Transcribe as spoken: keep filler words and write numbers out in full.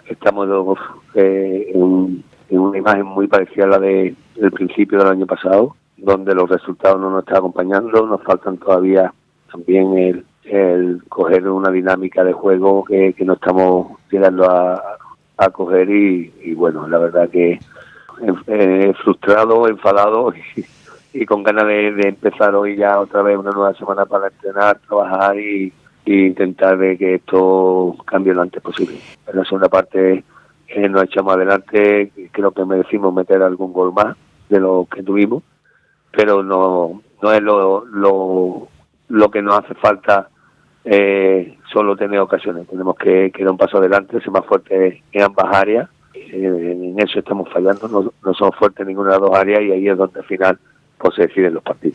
estamos eh, en, en una imagen muy parecida a la de, del principio del año pasado, donde los resultados no nos están acompañando, nos faltan todavía también el, el coger una dinámica de juego que, que no estamos llegando a, a coger y, y bueno, la verdad que eh, frustrado, enfadado y, y con ganas de, de empezar hoy ya otra vez una nueva semana para entrenar, trabajar y, y intentar de que esto cambie lo antes posible. En la segunda parte eh, nos echamos adelante, creo que merecimos meter algún gol más de lo que tuvimos, pero no no es lo lo, lo que nos hace falta eh, solo tener ocasiones. Tenemos que, que dar un paso adelante, ser más fuertes en ambas áreas. Eh, en eso estamos fallando, no, no somos fuertes en ninguna de las dos áreas y ahí es donde al final pues se deciden los partidos.